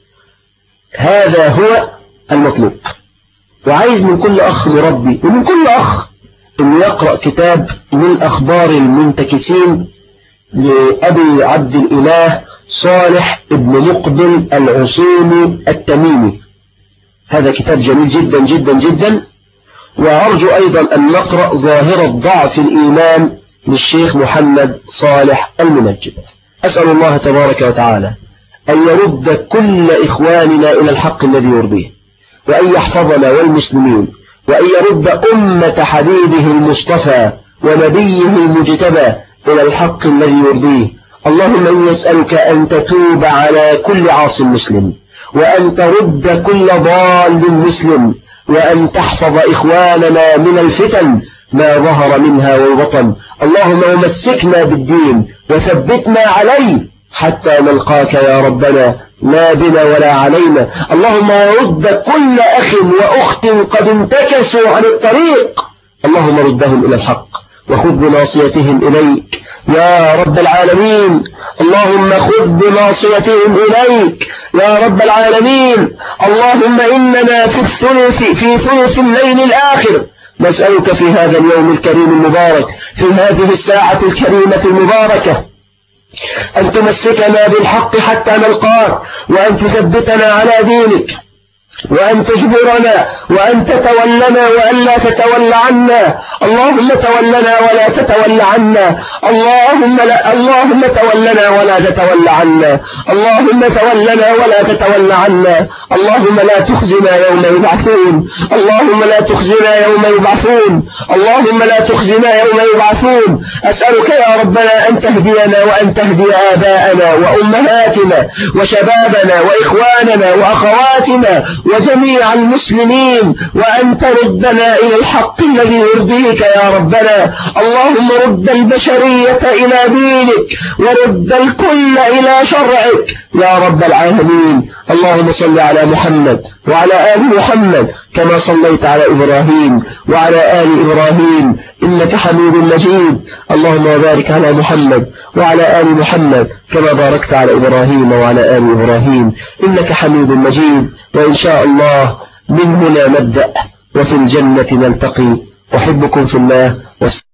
هذا هو المطلوب. وعايز من كل أخ مربي ومن كل أخ أن يقرأ كتاب من أخبار المنتكسين لأبي عبد الإله صالح ابن مقبل العصيمي التميمي. هذا كتاب جميل جدا جدا جدا. وأرجو أيضا أن نقرأ ظاهرة ضعف الإيمان للشيخ محمد صالح المنجد. أسأل الله تبارك وتعالى أن يرد كل إخواننا إلى الحق الذي يرضيه، وأن يحفظنا والمسلمين، وأن يرد أمة حبيبه المصطفى ونبيه المجتبى إلى الحق الذي يرضيه. اللهم إني أسألك أن تتوب على كل عاص مسلم، وأن ترد كل ضال مسلم، وأن تحفظ إخواننا من الفتن ما ظهر منها والبطن. اللهم ومسكنا بالدين وثبتنا عليه حتى نلقاك يا ربنا لا بنا ولا علينا. اللهم رد كل أخ وأخت قد انتكسوا عن الطريق، اللهم ردهم إلى الحق وخذ بناصيتهم إليك يا رب العالمين. اللهم خذ بناصيتهم إليك يا رب العالمين. اللهم إننا في ثلث الليل الآخر نسألك في هذا اليوم الكريم المبارك، في هذه الساعة الكريمة المباركة، أن تمسكنا بالحق حتى نلقاك، وأن تثبتنا على دينك، وأن تجبرنا وأن تتولنا وأن لا تتولى عنا. اللهم تولنا ولا تتولى عنا. اللهم تولنا ولا تتولى عنا. اللهم تولنا ولا تتولى عنا. اللهم لا تخزنا يوم يبعثون. اللهم لا تخزنا يوم يبعثون. اللهم لا تخزنا يوم يبعثون. أسألك يا ربنا أن تهدينا وأن تهدي آباءنا وأمهاتنا وشبابنا وإخواننا وأخواتنا وجميع المسلمين، وأن تردنا إلى الحق الذي يرضيك يا ربنا. اللهم رد البشرية إلى دينك ورد الكل إلى شرعك يا رب العالمين. اللهم صل على محمد وعلى آل محمد كما صليت على إبراهيم وعلى آل إبراهيم إنك حميد مجيد. اللهم بارك على محمد وعلى آل محمد كما باركت على إبراهيم وعلى آل إبراهيم إنك حميد مجيد. وإن شاء الله من هنا نبدأ وفي الجنة نلتقي. أحبكم في الله.